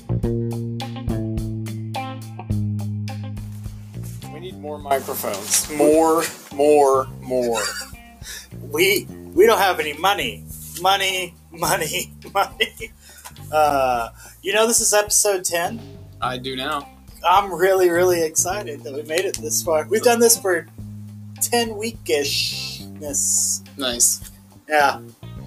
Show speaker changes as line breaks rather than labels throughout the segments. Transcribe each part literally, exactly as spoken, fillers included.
We need more microphones. More, more, more.
We we don't have any money. Money, money, money. Uh, you know this is episode ten?
I do now.
I'm really, really excited that we made it this far. We've done this for ten week-ishness.
Nice.
Yeah.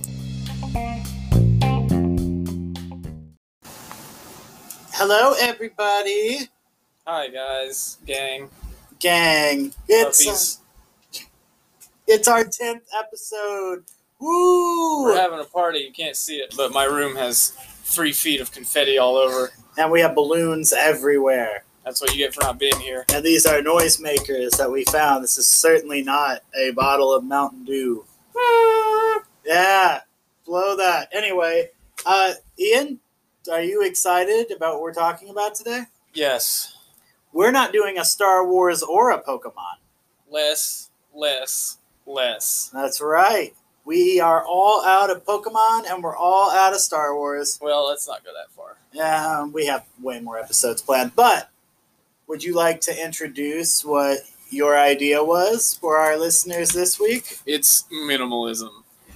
Hello, everybody.
Hi, guys. Gang.
Gang. It's
Puppies.
uh, it's our tenth episode. Woo!
We're having a party. You can't see it, but my room has three feet of confetti all over.
And we have balloons everywhere.
That's what you get for not being here.
And these are noisemakers that we found. This is certainly not a bottle of Mountain Dew. Yeah, blow that. Anyway, uh, Ian, are you excited about what we're talking about today?
Yes.
We're not doing a Star Wars or a Pokemon.
Less, less, less.
That's right. We are all out of Pokemon and we're all out of Star Wars.
Well, let's not go that far.
Yeah, we have way more episodes planned. But would you like to introduce what your idea was for our listeners this week?
It's minimalism.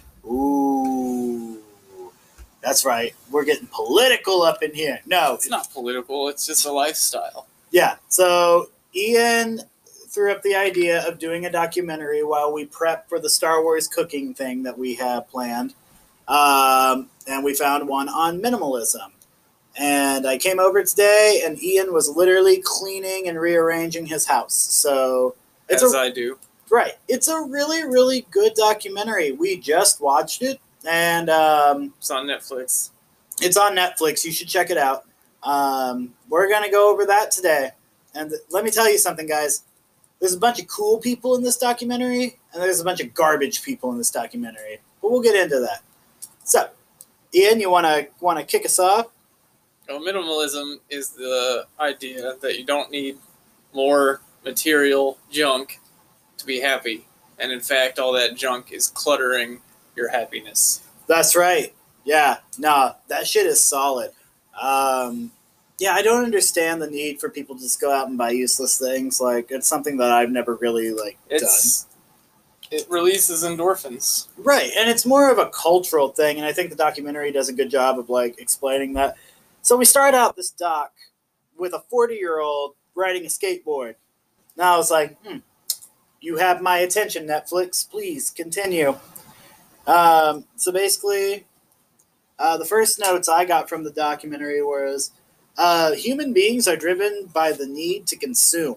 Ooh, that's right. We're getting political up in here. No,
It's not political. It's just a lifestyle.
yeah. So Ian threw up the idea of doing a documentary while we prep for the Star Wars cooking thing that we have planned. Um, and we found one on minimalism. And I came over today, and Ian was literally cleaning and rearranging his house. So it's
As
a,
I do.
right. It's a really, really good documentary. We just watched it, and um,
It's on Netflix.
it's on Netflix. You should check it out. Um, we're going to go over that today. And th- let me tell you something, guys. There's a bunch of cool people in this documentary, and there's a bunch of garbage people in this documentary. But we'll get into that. So, Ian, you want to want to kick us off?
Well, minimalism is the idea that you don't need more material junk to be happy. And in fact, all that junk is cluttering your happiness.
That's right. Yeah. Nah, that shit is solid. Um, yeah, I don't understand the need for people to just go out and buy useless things. Like, it's something that I've never really, like,
It's It releases endorphins.
done. Right. And it's more of a cultural thing, and I think the documentary does a good job of, like, explaining that. So we start out this doc with a forty-year-old riding a skateboard. Now I was like, hmm, you have my attention, Netflix. Please continue. Um, so basically, uh, the first notes I got from the documentary was, uh, human beings are driven by the need to consume.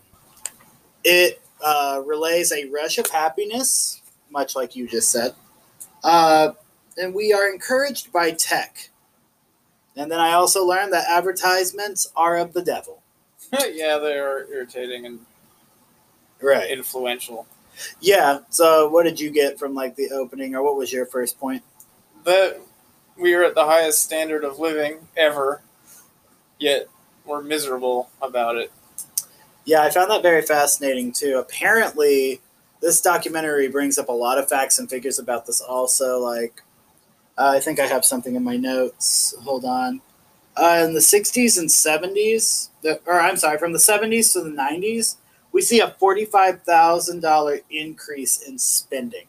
It uh, relays a rush of happiness, much like you just said. Uh, and we are encouraged by tech. And then I also learned that advertisements are of the devil.
Yeah, they are irritating and
Right.
influential.
Yeah. So what did you get from like the opening, or what was your first point?
That we are at the highest standard of living ever, yet we're miserable about it.
Yeah, I found that very fascinating too. Apparently, this documentary brings up a lot of facts and figures about this also. Like, uh, I think I have something in my notes. Hold on. Uh, in the sixties and seventies, the, or I'm sorry, from the seventies to the nineties, we see a forty-five thousand dollars increase in spending.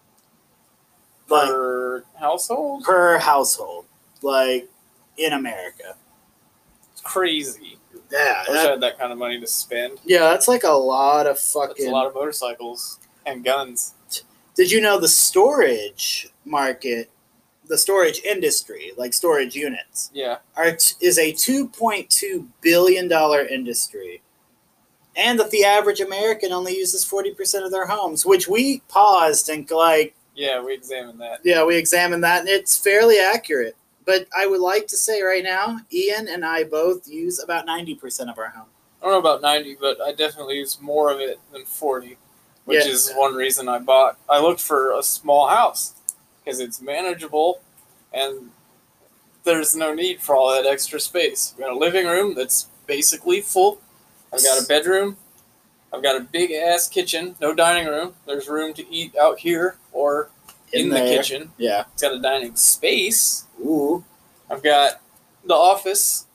Like,
Per household?
per household, like, in America.
It's crazy.
Yeah,
I wish I
that,
had that kind of money to spend.
yeah, that's like a lot of
That's
fucking...
a lot of motorcycles and guns.
Did you know the storage market, the storage industry, like storage units,
Yeah.
are t- is a two point two billion dollars industry, and that the average American only uses forty percent of their homes, which we paused and like,
Yeah, we examined that.
yeah, we examined that, and it's fairly accurate. But I would like to say right now, Ian and I both use about ninety percent of our home.
I don't know about ninety, but I definitely use more of it than forty, which
Yeah.
is one reason I bought. I looked for a small house because it's manageable and there's no need for all that extra space. I've got a living room that's basically full. I've got a bedroom. I've got a big ass kitchen, no dining room. There's room to eat out here or in,
In
the
there.
kitchen.
Yeah.
It's got a dining space.
Ooh.
I've got the office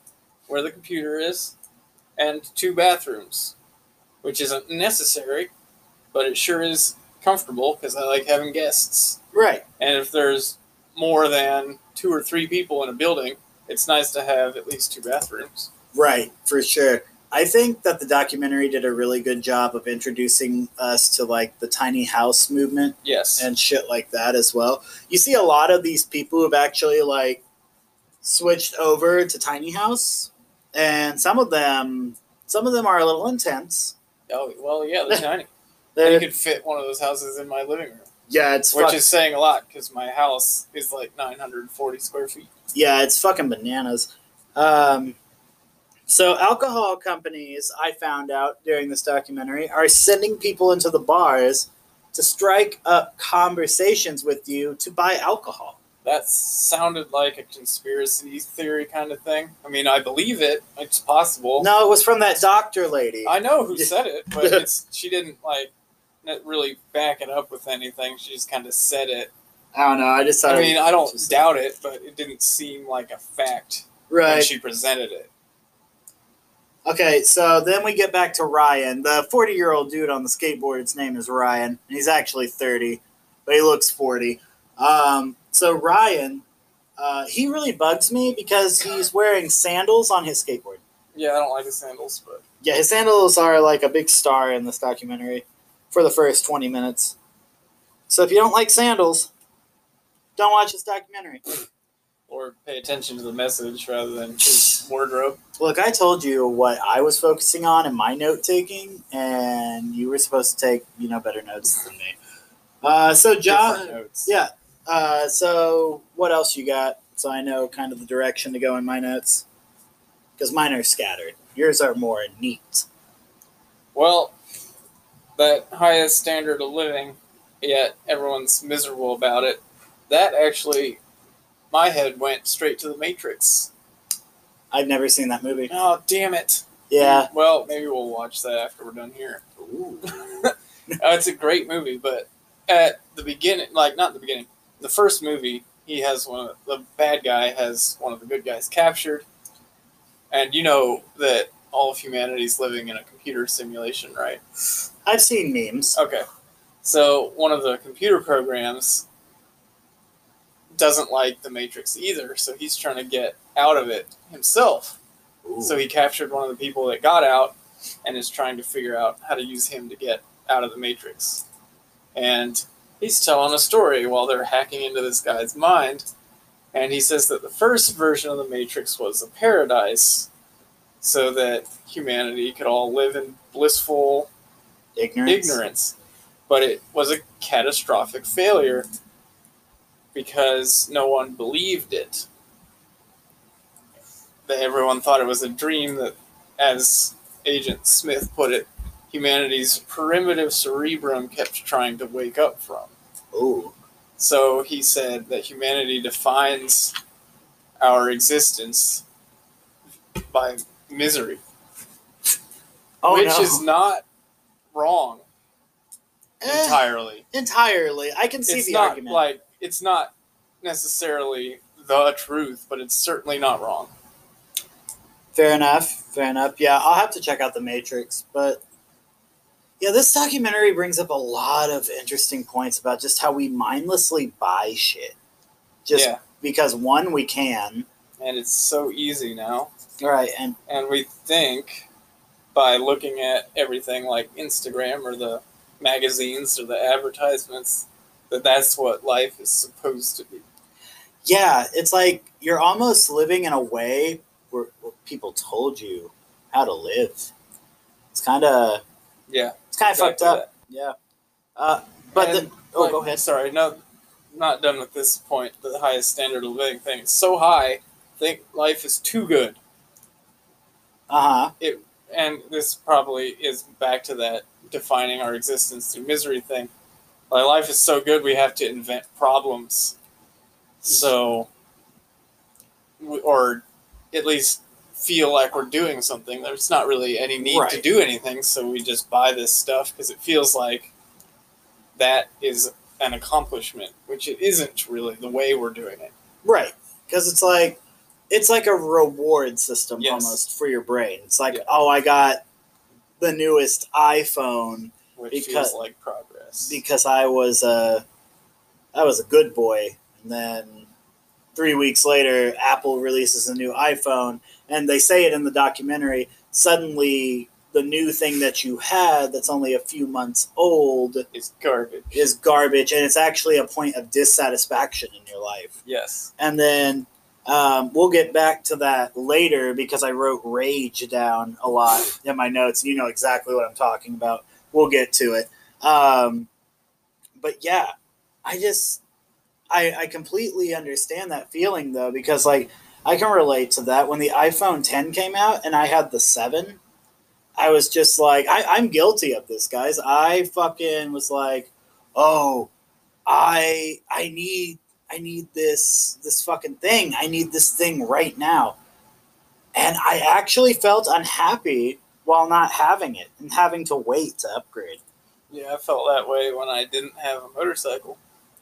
where the computer is, and two bathrooms, which isn't necessary, but it sure is comfortable because I like having guests.
Right.
And if there's more than two or three people in a building, it's nice to have at least two bathrooms.
Right, for sure. I think that the documentary did a really good job of introducing us to like the tiny house movement.
Yes.
And shit like that as well. You see a lot of these people who've actually like switched over to tiny house, and some of them, some of them are a little intense.
Oh well, yeah, they're tiny.
They're,
I could fit one of those houses in my living room.
Yeah, it's
which
fuck,
is saying a lot because my house is like nine hundred forty square feet.
Yeah, it's fucking bananas. Um, so alcohol companies, I found out during this documentary, are sending people into the bars to strike up conversations with you to buy alcohol.
That sounded like a conspiracy theory kind of thing. I mean, I believe it. It's possible.
No, it was from that doctor lady.
I know who said it, but it's she didn't like not really back it up with anything. She just kind of said it.
I don't know. I just thought.
I mean, I don't
just
doubt it, but it didn't seem like a fact
right.
when she presented it.
Okay, so then we get back to Ryan, the forty-year-old dude on the skateboard. His name is Ryan, and he's actually thirty, but he looks forty. Um, so Ryan, uh, he really bugs me because he's wearing sandals on his skateboard.
Yeah, I don't like his sandals, but
yeah, his sandals are like a big star in this documentary for the first twenty minutes. So if you don't like sandals, don't watch this documentary.
Or pay attention to the message rather than his wardrobe.
Look, I told you what I was focusing on in my note-taking, and you were supposed to take, you know, better notes than me. Uh, so, John...
notes.
Yeah. Uh, so, what else you got? So I know kind of the direction to go in my notes. Because mine are scattered. Yours are more neat.
Well, that highest standard of living, yet everyone's miserable about it, that actually... my head went straight to The Matrix.
I've never seen that movie.
Oh, damn it.
Yeah.
Well, maybe we'll watch that after we're done here.
Ooh.
uh, it's a great movie, but at the beginning, like, not the beginning, the first movie, he has one of the, the bad guy has one of the good guys captured. And you know that all of humanity's living in a computer simulation, right?
I've seen memes.
Okay. So one of the computer programs doesn't like the Matrix either, so he's trying to get out of it himself. Ooh. So he captured one of the people that got out and is trying to figure out how to use him to get out of the Matrix. And he's telling a story while they're hacking into this guy's mind, and he says that the first version of the Matrix was a paradise so that humanity could all live in blissful
ignorance,
ignorance. But it was a catastrophic failure because no one believed it. That everyone thought it was a dream that, as Agent Smith put it, humanity's primitive cerebrum kept trying to wake up from.
Ooh.
So he said that humanity defines our existence by misery.
Oh,
which
no.
is not wrong
eh,
entirely.
Entirely. I can see
it's
the
not
argument.
Like, it's not necessarily the truth, but it's certainly not wrong.
Fair enough. Fair enough. Yeah, I'll have to check out The Matrix. But, yeah, this documentary brings up a lot of interesting points about just how we mindlessly buy shit. Just
yeah.
because, one, we can.
And it's so easy now.
Right. And,
and we think by looking at everything like Instagram or the magazines or the advertisements that that's what life is supposed to be.
Yeah, it's like you're almost living in a way where, where people told you how to live. It's kind of
yeah,
it's kind of
exactly
fucked up.
That.
Yeah, uh, but
and,
the, oh,
like,
go ahead.
Sorry, no, not done with this point. The highest standard of living thing. It's so high. I think life is too good.
Uh huh.
It and this probably is back to that defining our existence through misery thing. Like, life is so good, we have to invent problems. So, or at least feel like we're doing something. There's not really any need
right.
to do anything, so we just buy this stuff because it feels like that is an accomplishment, which it isn't really the way we're doing it.
Right. Because it's like, it's like a reward system
Yes.
almost for your brain. It's like,
Yeah.
oh, I got the newest iPhone
Which
because
feels like progress.
because I was a I was a good boy, and then three weeks later, Apple releases a new iPhone, and they say it in the documentary. Suddenly, the new thing that you had that's only a few months old
It's garbage.
is garbage, and it's actually a point of dissatisfaction in your life.
Yes.
And then um, we'll get back to that later because I wrote rage down a lot in my notes. You know exactly what I'm talking about. We'll get to it. Um, but yeah, I just, I, I completely understand that feeling though, because like I can relate to that. When the iPhone ten came out and I had the seven, I was just like, I, I'm guilty of this, guys. I fucking was like, oh, I I need I need this this fucking thing. I need this thing right now. And I actually felt unhappy while not having it and having to wait to upgrade.
Yeah, I felt that way when I didn't have a motorcycle.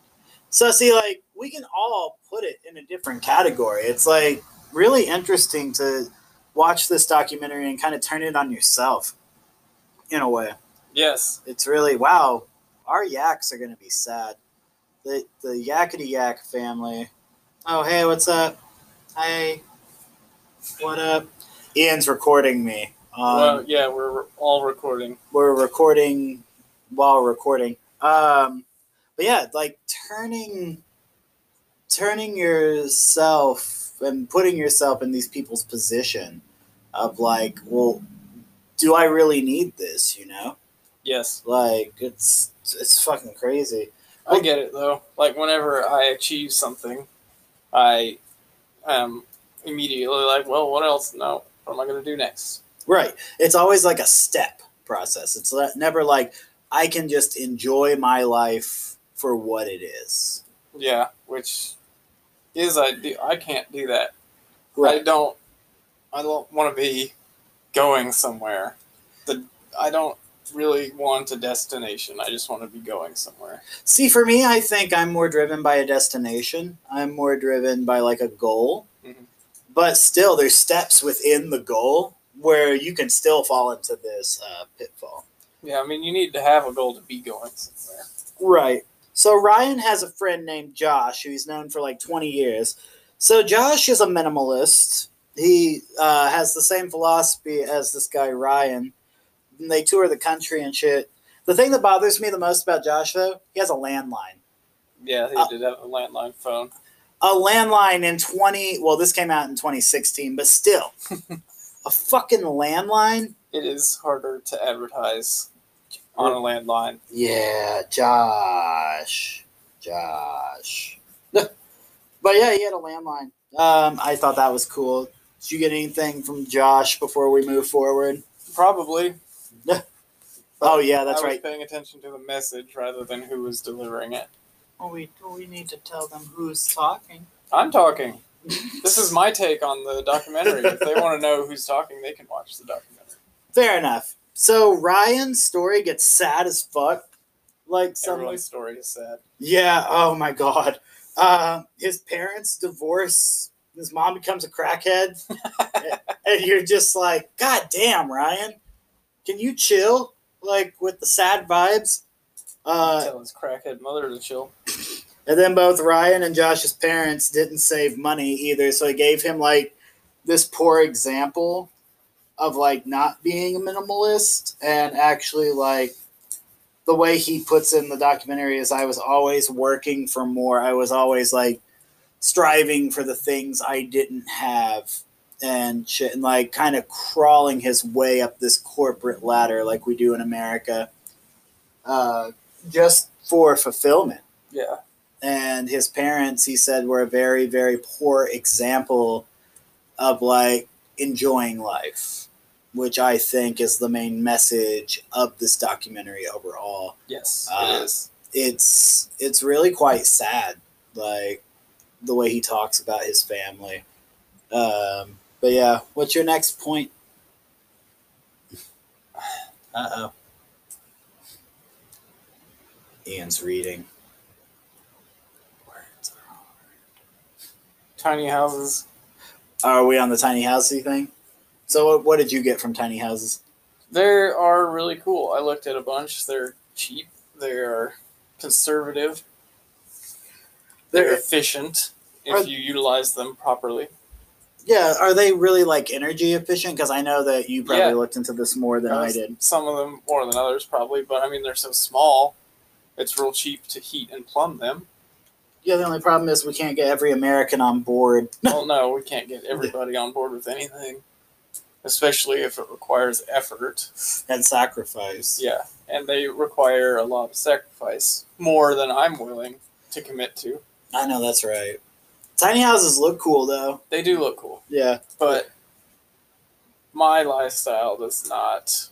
So see, like, we can all put it in a different category. It's like really interesting to watch this documentary and kind of turn it on yourself in a way.
Yes.
It's really, wow, our yaks are gonna be sad. The the Yakety Yak family. Oh, hey, what's up? Hey, what up? Ian's recording me. Um,
Well, yeah, we're all recording.
We're recording while recording. Um, but yeah, like turning turning yourself and putting yourself in these people's position of like, well, do I really need this? You know,
Yes.
like it's it's fucking crazy.
I get it though. Like whenever I achieve something, I am immediately like, well, what else? No, what am I going to do next?
Right. It's always like a step process. It's never like I can just enjoy my life for what it is.
Yeah, which is I do. I can't do that.
Right.
I don't. I don't want to be going somewhere. The I don't really want a destination. I just want to be going somewhere.
See, for me, I think I'm more driven by a destination. I'm more driven by like a goal.
Mm-hmm.
But still, there's steps within the goal where you can still fall into this uh, pitfall.
Yeah, I mean, you need to have a goal to be going somewhere.
Right. So Ryan has a friend named Josh who he's known for like twenty years. So Josh is a minimalist. He uh, has the same philosophy as this guy Ryan. And they tour the country and shit. The thing that bothers me the most about Josh, though, he has a landline.
Yeah, he
Uh,
did have a landline phone.
A landline in twenty. Well, this came out in twenty sixteen, but still, a fucking landline.
It is harder to advertise on a landline.
Yeah, Josh, Josh. But yeah, he had a landline. Um, I thought that was cool. Did you get anything from Josh before we move forward?
Probably.
Oh yeah, that's
I was
right.
paying attention to the message rather than who was delivering it.
Oh, we we need to tell them who's talking.
I'm talking. This is my take on the documentary. If they want to know who's talking, they can watch the documentary.
Fair enough. So Ryan's story gets sad as fuck. Like some.
Everyone's story is sad.
Yeah. Oh my god. Uh, his parents divorce. His mom becomes a crackhead, and you're just like, God damn, Ryan, can you chill? Like with the sad vibes. Uh,
Tell his crackhead mother to chill.
And then both Ryan and Josh's parents didn't save money either, so he gave him like this poor example of like not being a minimalist, and actually like the way he puts it in the documentary is I was always working for more. I was always like striving for the things I didn't have and shit, and like kind of crawling his way up this corporate ladder like we do in America, uh, just for fulfillment.
Yeah.
And his parents, he said, were a very, very poor example of like enjoying life, which I think is the main message of this documentary overall.
Yes,
Uh,
it is.
It's it's really quite sad, like the way he talks about his family. Um, but yeah, what's your next point? Uh oh. Ian's reading.
Tiny houses.
Are we on the tiny housey thing? So what, what did you get from tiny houses?
They are really cool. I looked at a bunch. They're cheap. They are conservative. They're, They're efficient if are, you utilize them properly.
Yeah, are they really like energy efficient? Because I know that you probably yeah. looked into this more than I did.
Some of them more than others probably, but I mean they're so small, it's real cheap to heat and plumb them.
Yeah, the only problem is we can't get every American on board.
Well, no, we can't get everybody on board with anything, especially if it requires effort
and sacrifice.
Yeah, and they require a lot of sacrifice, more than I'm willing to commit to.
I know, that's right. Tiny houses look cool, though.
They do look cool.
Yeah.
But my lifestyle does not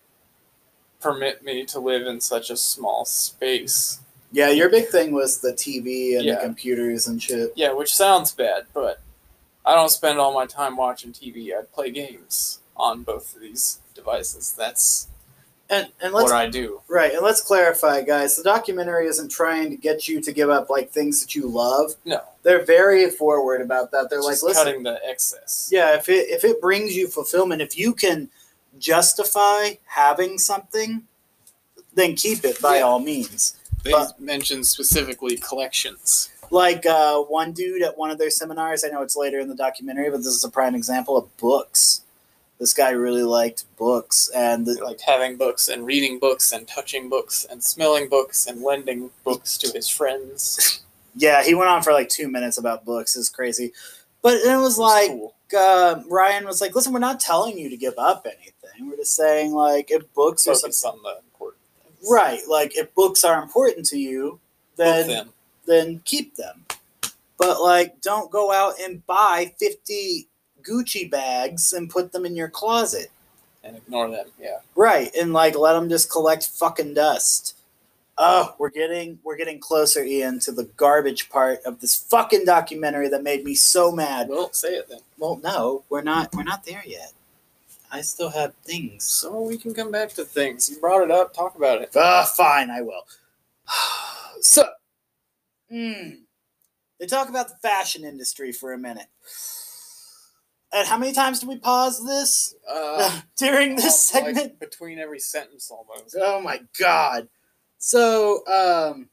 permit me to live in such a small space.
Yeah, your big thing was the T V and yeah. the computers and shit.
Yeah, which sounds bad, but I don't spend all my time watching T V. I play games on both of these devices. That's
and, and let's,
what I do.
Right, and let's clarify, guys. The documentary isn't trying to get you to give up like things that you love.
No.
They're very forward about that. They're
Just
like, listen,
cutting the excess.
Yeah, if it if it brings you fulfillment, if you can justify having something, then keep it by yeah. all means.
They but, mentioned specifically collections.
Like uh, one dude at one of their seminars, I know it's later in the documentary, but this is a prime example of books. This guy really liked books. And the,
like having books and reading books and touching books and smelling books and lending books to his friends.
Yeah, he went on for like two minutes about books. It's crazy. But it was, it was like, cool. uh, Ryan was like, listen, we're not telling you to give up anything. We're just saying, like, if books
Focus
are something...
on the important things.
Right. Like, if books are important to you, then...
them.
then keep them. But, like, don't go out and buy fifty Gucci bags and put them in your closet.
And ignore them, yeah.
Right, and, like, let them just collect fucking dust. Oh, we're getting we're getting closer, Ian, to the garbage part of this fucking documentary that made me so mad.
Well, say it then.
Well, no, we're not we're not there yet. I still have things.
So we can come back to things. You brought it up, talk about it.
Ah, uh, fine, I will. So... Mm. They talk about the fashion industry for a minute. And how many times do we pause this
uh,
during this segment?
Like between every sentence almost.
Oh my god. So, um,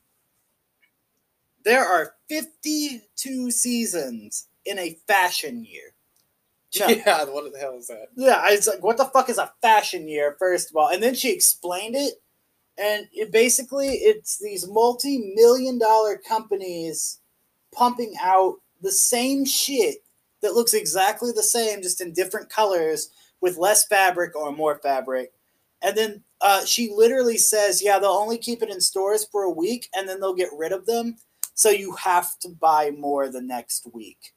there are fifty-two seasons in a fashion year.
No. Yeah, what the hell is that?
Yeah, it's like, what the fuck is a fashion year, first of all? And then she explained it. And it basically, it's these multi-million dollar companies pumping out the same shit that looks exactly the same, just in different colors with less fabric or more fabric. And then uh, she literally says, yeah, they'll only keep it in stores for a week and then they'll get rid of them. So you have to buy more the next week.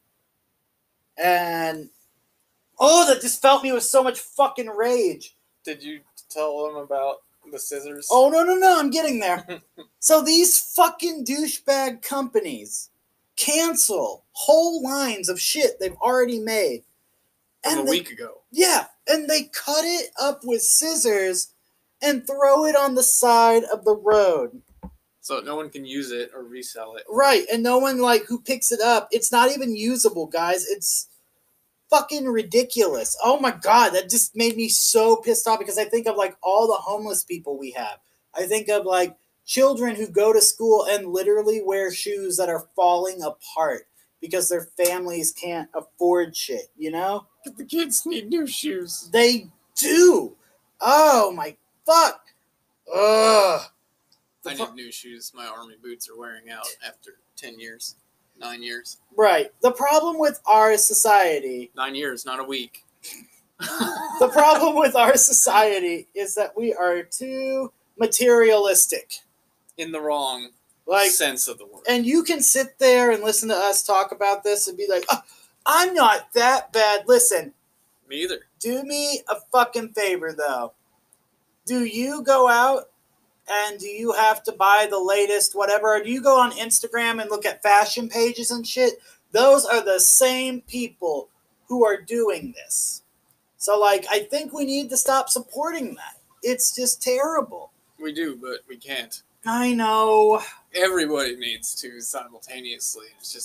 And, oh, that just felt me with so much fucking rage.
Did you tell them about the scissors?
Oh, no, no, no, I'm getting there. So these fucking douchebag companies cancel whole lines of shit they've already made.
From
and
a
they,
week ago.
Yeah, and they cut it up with scissors and throw it on the side of the road.
So no one can use it or resell it.
Right, and no one, like, who picks it up. It's not even usable, guys. It's fucking ridiculous. Oh my god, that just made me so pissed off because I think of like all the homeless people we have. I think of like children who go to school and literally wear shoes that are falling apart because their families can't afford shit, you know?
But the kids need new shoes.
They do. Oh my fuck. Ugh.
I need new shoes. My army boots are wearing out after ten years. Nine years.
Right. The problem with our society...
Nine years, not a week.
The problem with our society is that we are too materialistic.
In the wrong
like,
sense of the word.
And you can sit there and listen to us talk about this and be like, oh, I'm not that bad. Listen.
Me either.
Do me a fucking favor, though. Do you go out and do you have to buy the latest whatever? Or do you go on Instagram and look at fashion pages and shit? Those are the same people who are doing this. So, like, I think we need to stop supporting that. It's just terrible.
We do, but we can't.
I know.
Everybody needs to simultaneously. It's just not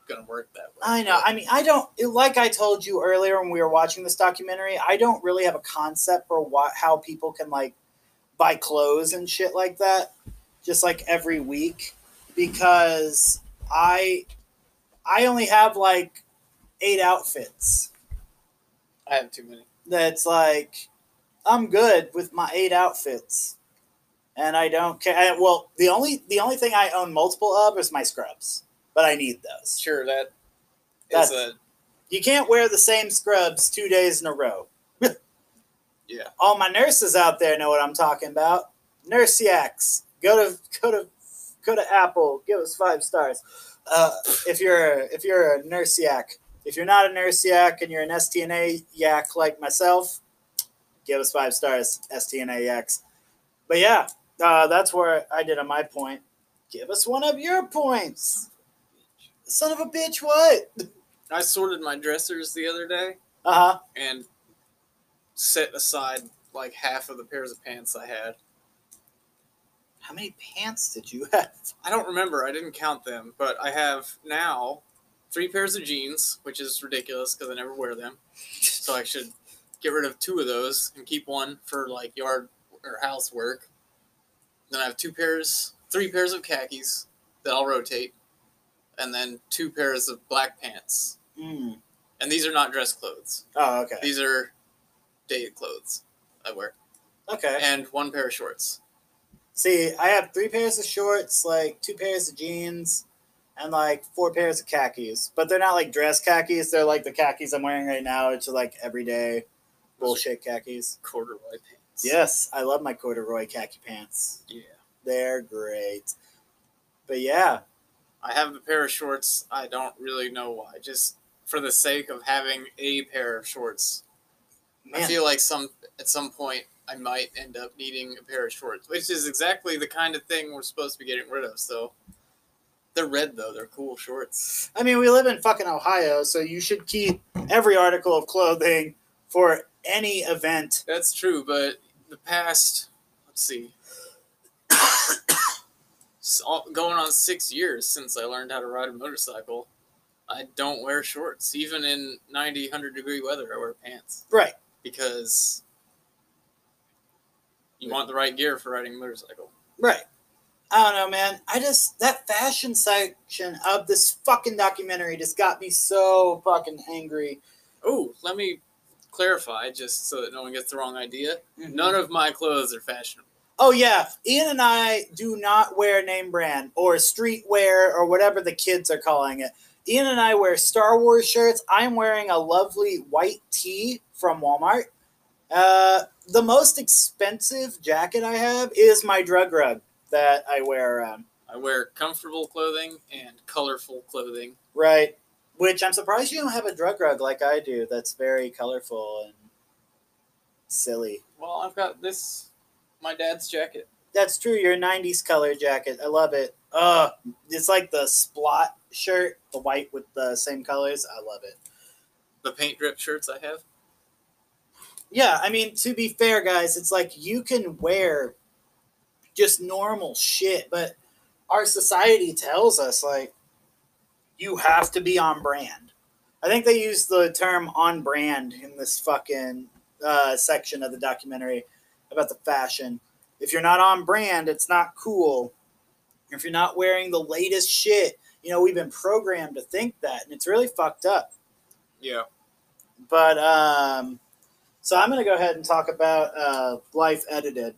gonna work that way.
I know. I mean, I don't like I told you earlier when we were watching this documentary. I don't really have a concept for what how people can like buy clothes and shit like that, just like every week, because I I only have like eight outfits.
I have too many.
That's like I'm good with my eight outfits, and I don't care. Well, the only the only thing I own multiple of is my scrubs, but I need those.
Sure, that
That's,
is a
you can't wear the same scrubs two days in a row.
yeah.
All my nurses out there know what I'm talking about. Nursiacs, go to go to go to Apple, give us five stars. Uh, if you're if you're a nursiac, if you're not a nursiac and you're an S T N A yak like myself, give us five stars, S T N A yaks. But yeah, uh, that's where I did on my point. Give us one of your points. Son of a bitch, what?
I sorted my dressers the other day
Uh huh.
and set aside like half of the pairs of pants I had.
How many pants did you have?
I don't remember. I didn't count them, but I have now three pairs of jeans, which is ridiculous because I never wear them. So I should get rid of two of those and keep one for like yard or housework. Then I have two pairs, three pairs of khakis that I'll rotate, and then two pairs of black pants.
Mm.
And these are not dress clothes.
Oh, okay.
These are day clothes I wear.
Okay.
And one pair of shorts.
See, I have three pairs of shorts, like two pairs of jeans, and like four pairs of khakis. But they're not like dress khakis. They're like the khakis I'm wearing right now, which are like everyday bullshit khakis.
Corduroy pants.
Yes, I love my corduroy khaki pants.
Yeah.
They're great. But yeah.
I have a pair of shorts. I don't really know why. Just for the sake of having a pair of shorts.
Man.
I feel like some at some point I might end up needing a pair of shorts, which is exactly the kind of thing we're supposed to be getting rid of. So they're red though; they're cool shorts.
I mean, we live in fucking Ohio, so you should keep every article of clothing for any event.
That's true, but the past, let's see, going on six years since I learned how to ride a motorcycle, I don't wear shorts. Even in ninety, one hundred degree weather, I wear pants.
Right.
Because you want the right gear for riding a motorcycle.
Right. I don't know, man. I just, that fashion section of this fucking documentary just got me so fucking angry.
Oh, let me clarify, just so that no one gets the wrong idea.
Mm-hmm.
None of my clothes are fashionable.
Oh, yeah. Ian and I do not wear name brand or streetwear or whatever the kids are calling it. Ian and I wear Star Wars shirts. I'm wearing a lovely white tee from Walmart. Uh, the most expensive jacket I have is my drug rug that I wear around.
I wear comfortable clothing and colorful clothing.
Right. Which I'm surprised you don't have a drug rug like I do. That's very colorful and silly.
Well, I've got this, my dad's jacket.
That's true. Your nineties color jacket. I love it. Uh, it's like the Splot shirt, the white with the same colors. I love it.
The paint drip shirts I have.
Yeah, I mean, to be fair, guys, it's like you can wear just normal shit, but our society tells us, like, you have to be on brand. I think they use the term on brand in this fucking uh, section of the documentary about the fashion. If you're not on brand, it's not cool. If you're not wearing the latest shit, you know, we've been programmed to think that, and it's really fucked up.
Yeah.
But, um... So I'm going to go ahead and talk about uh, Life Edited.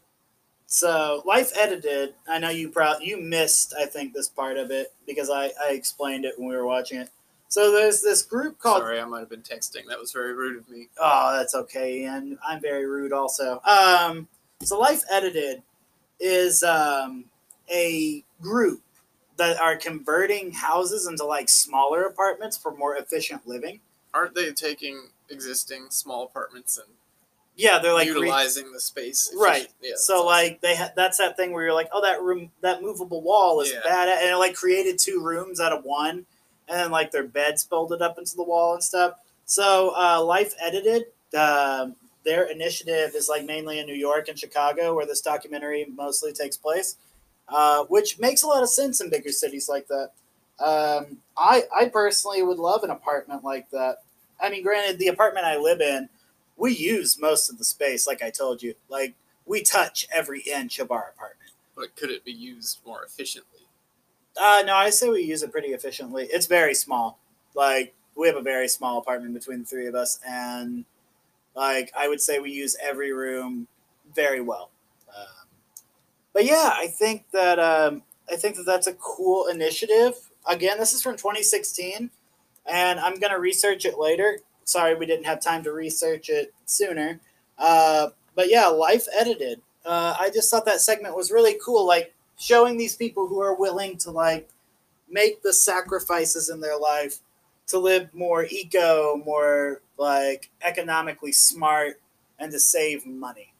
So Life Edited, I know you pro- you missed, I think, this part of it because I, I explained it when we were watching it. So there's this group called...
Sorry, I might have been texting. That was very rude of me.
Oh, that's okay, and I'm very rude also. Um, so Life Edited is um, a group that are converting houses into like smaller apartments for more efficient living.
Aren't they taking existing small apartments and
yeah, they're like
utilizing re- the space,
right?
Yeah,
so awesome. Like they ha- that's that thing where you're like, oh, that room, that movable wall is yeah. bad, and it like created two rooms out of one, and then like their beds folded up into the wall and stuff. So uh, Life Edited, uh, their initiative is like mainly in New York and Chicago, where this documentary mostly takes place, uh, which makes a lot of sense in bigger cities like that. Um, I I personally would love an apartment like that. I mean, granted, the apartment I live in, we use most of the space, like I told you. Like, we touch every inch of our apartment.
But could it be used more efficiently?
Uh, no, I say we use it pretty efficiently. It's very small. Like, we have a very small apartment between the three of us, and, like, I would say we use every room very well. Um, but yeah, I think that um, I think that that's a cool initiative. Again, this is from twenty sixteen, and I'm gonna research it later. Sorry, we didn't have time to research it sooner. Uh, but yeah, Life Edited. Uh, I just thought that segment was really cool, like showing these people who are willing to like make the sacrifices in their life to live more eco, more like economically smart, and to save money.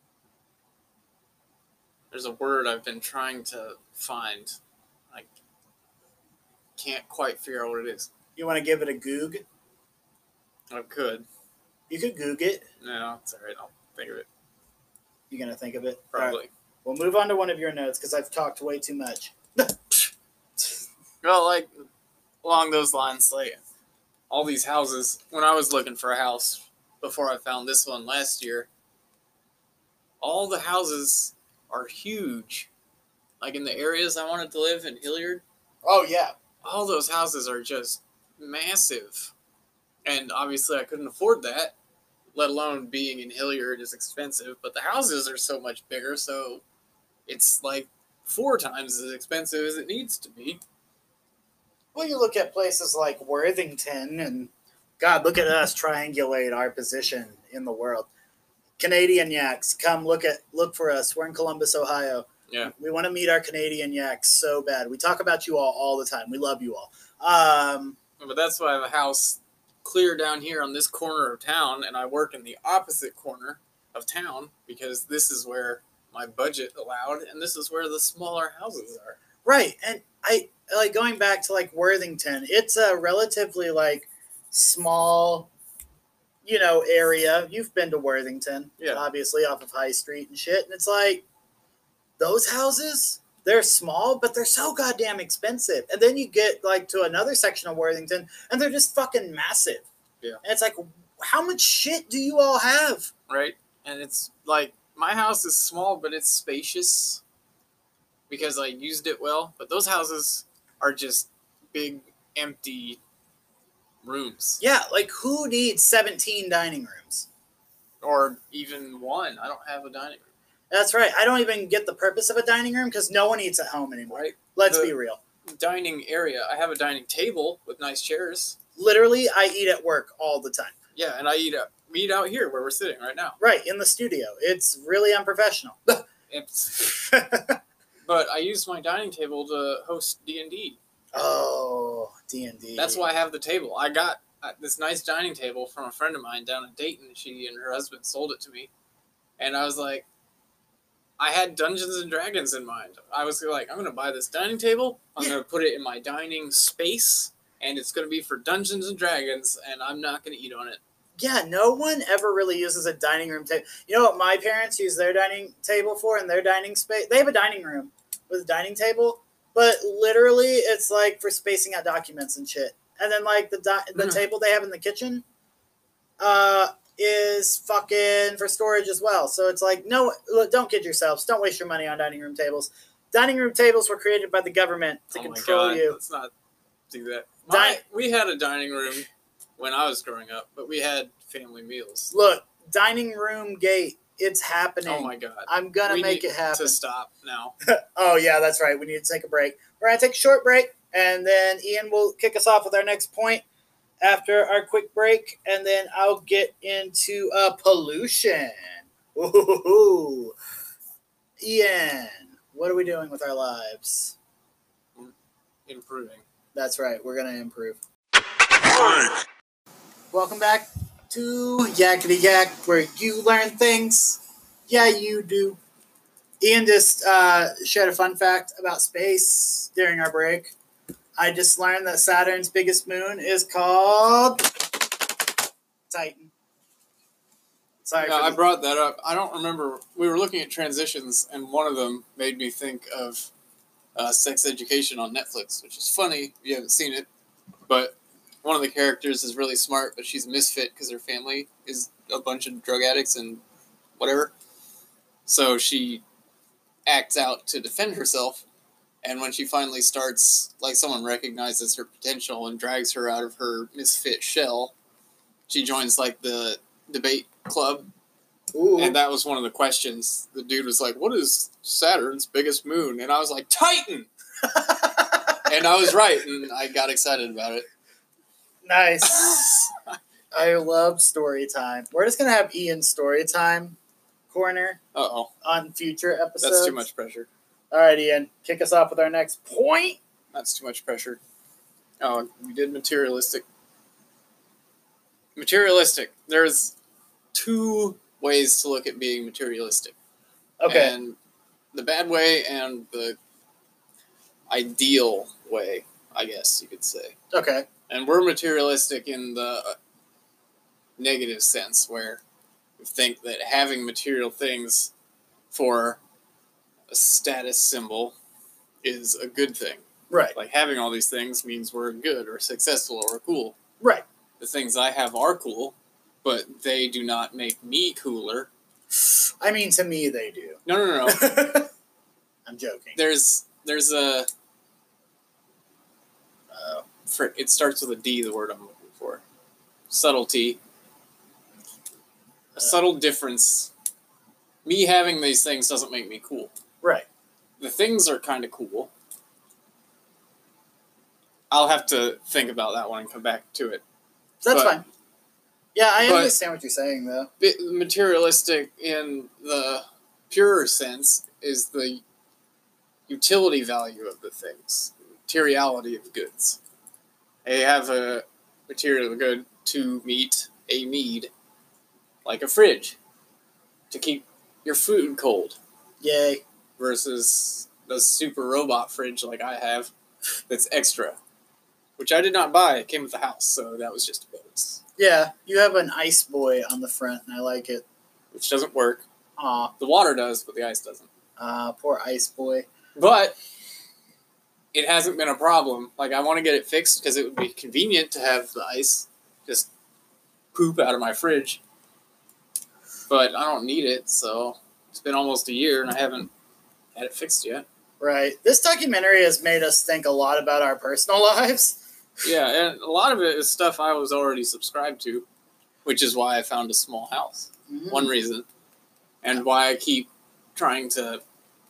There's a word I've been trying to find. I can't quite figure out what it is.
You want to give it a goog?
I could.
You could goog it.
No, it's all right. I'll think of it.
You gonna think of it?
Probably.
Right. We'll move on to one of your notes because I've talked way too much.
Well, like, along those lines, like, all these houses, when I was looking for a house before I found this one last year, all the houses are huge. Like, in the areas I wanted to live in Hilliard,
Oh yeah.
all those houses are just massive. And obviously I couldn't afford that, let alone being in Hilliard is expensive, but the houses are so much bigger, so it's like four times as expensive as it needs to be.
Well, you look at places like Worthington, and God, look at us triangulate our position in the world. Canadian Yaks, come look at look for us. We're in Columbus, Ohio.
Yeah.
We want to meet our Canadian Yaks so bad. We talk about you all all the time. We love you all. Um,
But that's why I have a house clear down here on this corner of town, and I work in the opposite corner of town because this is where my budget allowed, and this is where the smaller houses are.
right, and I like going back to like Worthington. It's a relatively like small, you know, area. You've been to Worthington,
Yeah.
obviously off of High Street and shit, and it's like those houses. They're small, but they're so goddamn expensive. And then you get like to another section of Worthington, and they're just fucking massive.
Yeah.
And it's like, how much shit do you all have?
Right? And it's like, my house is small, but it's spacious because I used it well. But those houses are just big, empty rooms.
Yeah, like who needs seventeen dining rooms?
Or even one. I don't have a dining room.
That's right. I don't even get the purpose of a dining room because no one eats at home anymore.
Right?
Let's
The-
be real.
Dining area. I have a dining table with nice chairs.
Literally, I eat at work all the time.
Yeah, and I eat out, we eat out here where we're sitting right now.
Right, in the studio. It's really unprofessional.
It's, but I use my dining table to host D and D.
Oh, D and D.
That's why I have the table. I got uh, this nice dining table from a friend of mine down in Dayton. She and her husband sold it to me. And I was like, I had Dungeons and Dragons in mind. I was like, I'm going to buy this dining table. I'm
Yeah.
going to put it in my dining space. And it's going to be for Dungeons and Dragons. And I'm not going to eat on it.
Yeah, no one ever really uses a dining room table. You know what my parents use their dining table for in their dining space? They have a dining room with a dining table, but literally it's like for spacing out documents and shit. And then like the di- the
Mhm.
table they have in the kitchen uh, is fucking for storage as well. So it's like, no, look, don't kid yourselves. Don't waste your money on dining room tables. Dining room tables were created by the government to
Oh my
control
God,
you.
let's not do that.
Di-
My, we had a dining room when I was growing up, but we had family meals.
Look, dining room gate. It's happening.
Oh my God.
I'm gonna
We
make
need
it happen.
to stop now.
Oh, yeah, that's right. We need to take a break. We're going to take a short break, and then Ian will kick us off with our next point after our quick break, and then I'll get into uh, pollution. Ooh. Ian, what are we doing with our lives?
Improving.
That's right. We're going to improve. Welcome back to Yakety Yak, where you learn things. Yeah, you do. Ian just uh, shared a fun fact about space during our break. I just learned that Saturn's biggest moon is called Titan. Sorry
Yeah,
for
I
the-
brought that up. I don't remember. We were looking at transitions, and one of them made me think of uh, Sex Education on Netflix, which is funny if you haven't seen it. But one of the characters is really smart, but she's a misfit because her family is a bunch of drug addicts and whatever. So she acts out to defend herself. And when she finally starts, like someone recognizes her potential and drags her out of her misfit shell, she joins like the debate club.
Ooh.
And that was one of the questions. The dude was like, what is Saturn's biggest moon? And I was like, Titan! And I was right, and I got excited about it.
Nice. I love story time. We're just going to have Ian's story time corner
Uh-oh.
on future episodes.
That's too much pressure.
All right, Ian. Kick us off with our next point.
That's too much pressure. Oh, we did materialistic. Materialistic. There's two ways to look at being materialistic.
Okay.
And the bad way and the ideal way, I guess you could say.
Okay.
And we're materialistic in the negative sense, where we think that having material things for a status symbol is a good thing.
Right.
Like, having all these things means we're good or successful or cool.
Right.
The things I have are cool, but they do not make me cooler.
I mean, to me, they do.
No, no, no.
I'm joking.
There's, there's a... Uh, for, it starts with a D, the word I'm looking for. Subtlety. A subtle difference. Me having these things doesn't make me cool.
Right.
The things are kind of cool. I'll have to think about that one and come back to it.
That's
but,
fine. Yeah, I
but,
understand what you're saying, though.
Materialistic in the purer sense is the utility value of the things. Materiality of goods. They have a material good to meet a need, like a fridge, to keep your food cold.
Yay.
Versus the super robot fridge like I have that's extra, which I did not buy. It came with the house, so that was just a bonus.
Yeah, you have an ice boy on the front, and I like it.
Which doesn't work.
Aw.
The water does, but the ice doesn't.
Ah, uh, poor ice boy.
But it hasn't been a problem. Like, I want to get it fixed because it would be convenient to have the ice just poop out of my fridge. But I don't need it, so it's been almost a year and I haven't had it fixed yet.
Right. This documentary has made us think a lot about our personal lives.
Yeah, and a lot of it is stuff I was already subscribed to, which is why I found a small house. Mm-hmm. One reason. And why I keep trying to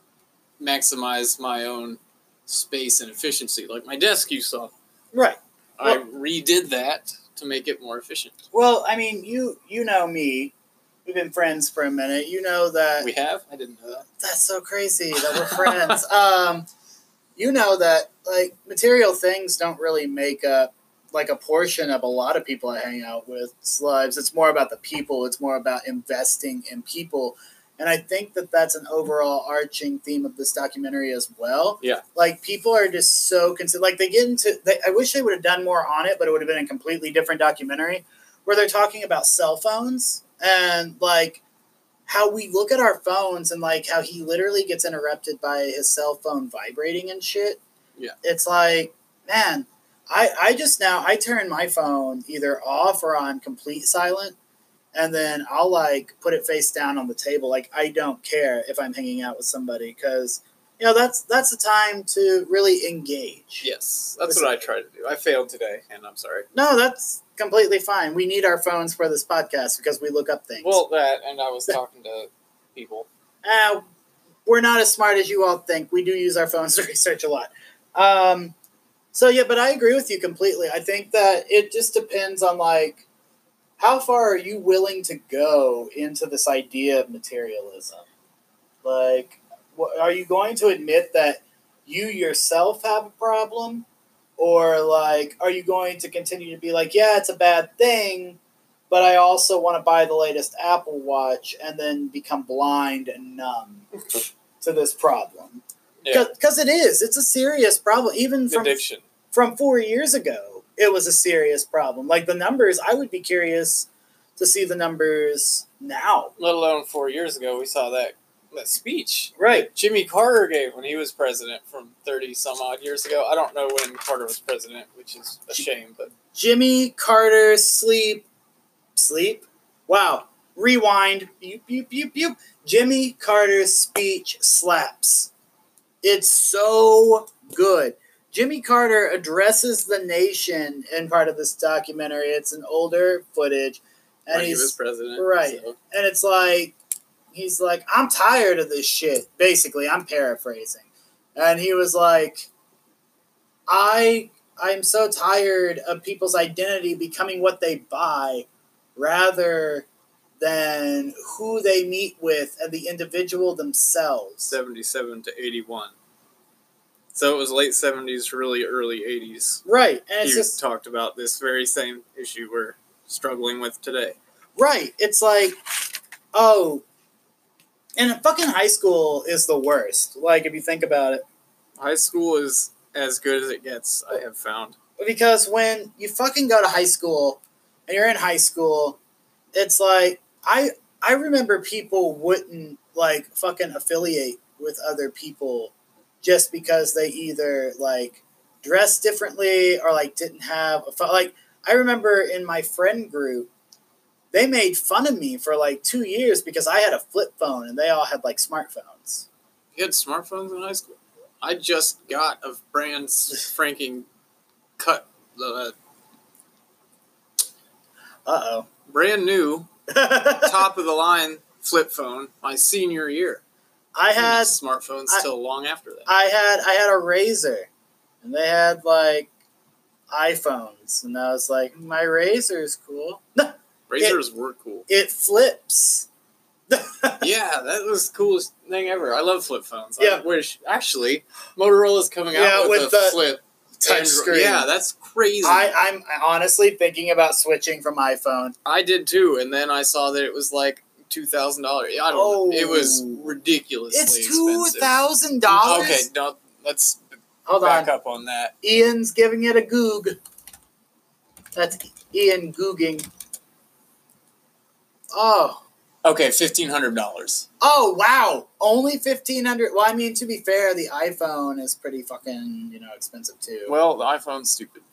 maximize my own space and efficiency. Like my desk you saw.
Right.
I
well,
redid that to make it more efficient.
Well, I mean, you you know me. We've been friends for a minute. You know that...
We have? I didn't know that.
That's so crazy that we're friends. Um, you know that, like, material things don't really make up, like, a portion of a lot of people I hang out with lives. It's more about the people. It's more about investing in people. And I think that that's an overall arching theme of this documentary as well.
Yeah.
Like, people are just so... Cons- like, they get into... They, I wish they would have done more on it, but it would have been a completely different documentary where they're talking about cell phones. And, like, how we look at our phones and, like, how he literally gets interrupted by his cell phone vibrating and shit.
Yeah.
It's like, man, I, I just now, I turn my phone either off or on complete silent, and then I'll, like, put it face down on the table. Like, I don't care if I'm hanging out with somebody because, you know, that's that's the time to really engage.
Yes, that's what I tried to do. I failed today, and I'm sorry.
No, that's... completely fine. We need our phones for this podcast because we look up things.
Well, that, and I was talking to people.
Uh, we're not as smart as you all think. We do use our phones to research a lot. Um, so, yeah, but I agree with you completely. I think that it just depends on, like, how far are you willing to go into this idea of materialism? Like, what, are you going to admit that you yourself have a problem? Or, like, are you going to continue to be like, yeah, it's a bad thing, but I also want to buy the latest Apple Watch and then become blind and numb to this problem? Because
yeah.
it is. It's a serious problem. Even from,
addiction.
From four years ago, it was a serious problem. Like, the numbers, I would be curious to see the numbers now.
Let alone four years ago, we saw that that speech
Right.
that Jimmy Carter gave when he was president from thirty some odd years ago. I don't know when Carter was president, which is a shame, but
Jimmy Carter sleep sleep. Wow. Rewind. Beep, beep, beep, beep. Jimmy Carter's speech slaps. It's so good. Jimmy Carter addresses the nation in part of this documentary. It's an older footage. And
when he
he's,
was president.
Right.
So.
And it's like, he's like, I'm tired of this shit. Basically, I'm paraphrasing. And he was like, I, I'm so tired of people's identity becoming what they buy rather than who they meet with and the individual themselves.
seventy-seven to eighty-one. So it was late seventies, really early eighties.
Right. And it's
he
just
talked about this very same issue we're struggling with today.
Right. It's like, oh, and fucking high school is the worst. Like, if you think about it.
High school is as good as it gets, I have found.
Because when you fucking go to high school and you're in high school, it's like, I I remember people wouldn't, like, fucking affiliate with other people just because they either, like, dressed differently or, like, didn't have a phone. Like, I remember in my friend group, they made fun of me for, like, two years because I had a flip phone and they all had, like, smartphones.
You had smartphones in high school? I just got a brand franking cut, uh,
Uh-oh.
brand new, top of the line flip phone my senior year.
I had
smartphones
I,
till long after that.
I had I had a Razor, and they had like iPhones, and I was like, my Razor is cool.
Razors
it,
were cool.
It flips.
Yeah, that was the coolest thing ever. I love flip phones.
Yeah.
I wish actually Motorola's coming out
yeah,
with,
with
a
the
flip
touch screen.
Yeah, that's crazy.
I, I'm honestly thinking about switching from iPhone.
I did too, and then I saw that it was like two thousand dollars. I don't
oh,
know. It was ridiculously
It's two
expensive.
thousand dollars.
Okay, no, let's
Hold
back
on.
up on that.
Ian's giving it a goog. That's Ian googing. Oh.
Okay, fifteen hundred dollars.
Oh wow! Only fifteen hundred. Well, I mean, to be fair, the iPhone is pretty fucking you know expensive too.
Well, the iPhone's stupid.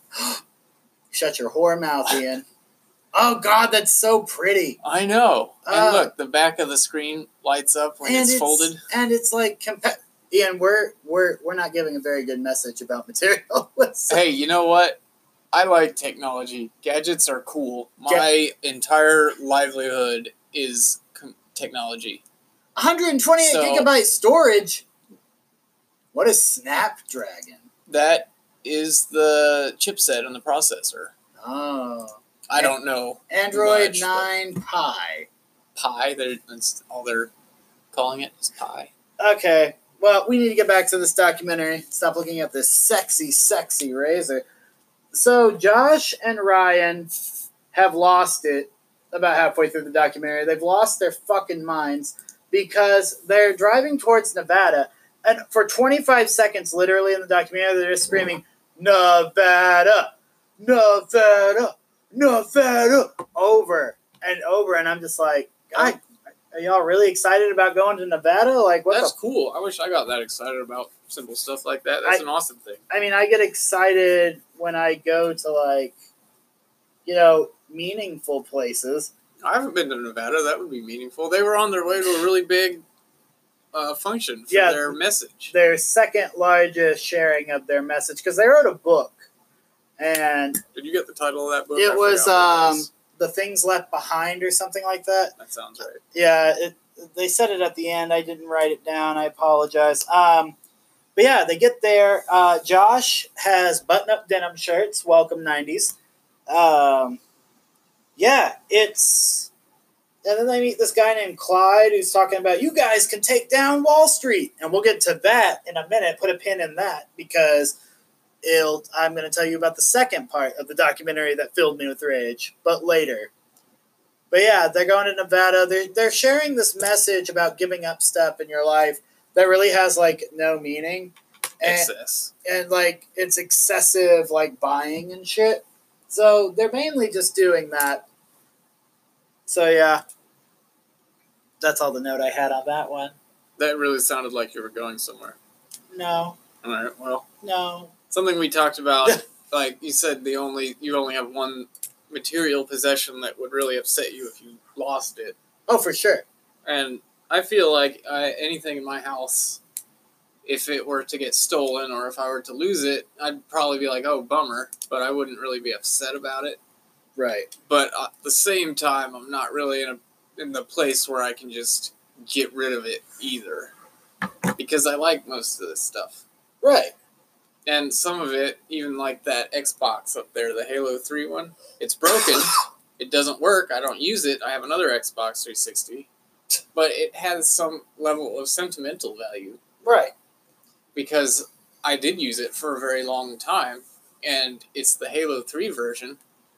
Shut your whore mouth, Ian. Oh God, that's so pretty.
I know. And
uh,
look, the back of the screen lights up when it's, it's folded.
And it's like, compa- Ian, we're we're we're not giving a very good message about materialism.
Hey, you know what? I like technology. Gadgets are cool. My Ga- entire livelihood is com- technology.
one hundred twenty-eight so, gigabyte storage. What is Snapdragon?
That is the chipset on the processor.
Oh.
I don't know.
Android
much,
nine Pi.
Pi, that's all they're calling it, is Pi.
Okay. Well, we need to get back to this documentary. Stop looking at this sexy, sexy Razor. So, Josh and Ryan have lost it about halfway through the documentary. They've lost their fucking minds because they're driving towards Nevada, and for twenty-five seconds, literally in the documentary, they're just screaming, Nevada, Nevada, Nevada, over and over, and I'm just like, God, are y'all really excited about going to Nevada? Like, what?
That's
the-
cool. I wish I got that excited about simple stuff like that. That's
I,
an awesome thing.
I mean, I get excited when I go to, like, you know, meaningful places.
I haven't been to Nevada. That would be meaningful. They were on their way to a really big uh, function for
yeah,
their message.
Their second largest sharing of their message, because they wrote a book. And
did you get the title of that book?
It
I
was,
um,
it was The Things Left Behind or something like that.
That sounds right.
Yeah, it, they said it at the end. I didn't write it down. I apologize. Um, but yeah, they get there. Uh, Josh has button-up denim shirts. Welcome, nineties. Um, yeah, it's... And then they meet this guy named Clyde who's talking about, you guys can take down Wall Street. And we'll get to that in a minute. Put a pin in that because it'll, I'm going to tell you about the second part of the documentary that filled me with rage, but later. But yeah, they're going to Nevada. They're, they're sharing this message about giving up stuff in your life that really has, like, no meaning. And,
Excess.
And, like, it's excessive, like, buying and shit. So they're mainly just doing that. So, yeah. That's all the note I had on that one.
That really sounded like you were going somewhere.
No.
All right, well.
No.
Something we talked about, like you said, the only you only have one material possession that would really upset you if you lost it.
Oh, for sure.
And I feel like I, anything in my house, if it were to get stolen or if I were to lose it, I'd probably be like, oh, bummer, but I wouldn't really be upset about it.
Right.
But at the same time, I'm not really in a in the place where I can just get rid of it either. Because I like most of this stuff.
Right.
And some of it, even like that Xbox up there, the Halo three one, it's broken. It doesn't work. I don't use it. I have another Xbox three sixty. But it has some level of sentimental value.
Right.
Because I did use it for a very long time. And it's the Halo three version.